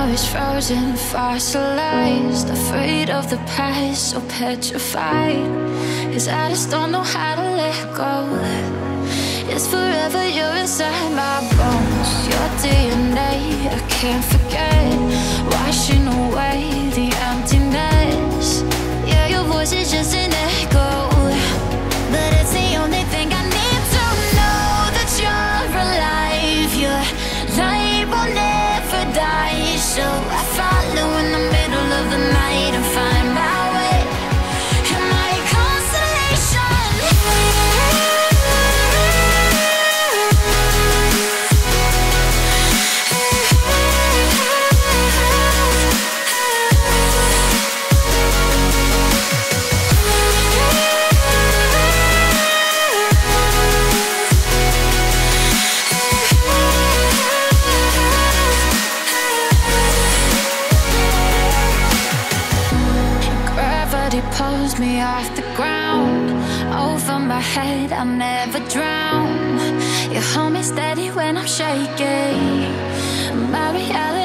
memories frozen, fossilized, afraid of the past, so petrified. 'Cause I just don't know how to let go. It's forever, you're inside my bones. Your DNA, I can't forget. Washing away the emptiness. Yeah, your voice is just an echo, but it's the only thing I need to know that you're alive. Your light will never die. So I follow in the middle of the night and find my way. You're my constellation. Pulls me off the ground. Over my head, I'll never drown. You hold me steady when I'm shaking. My reality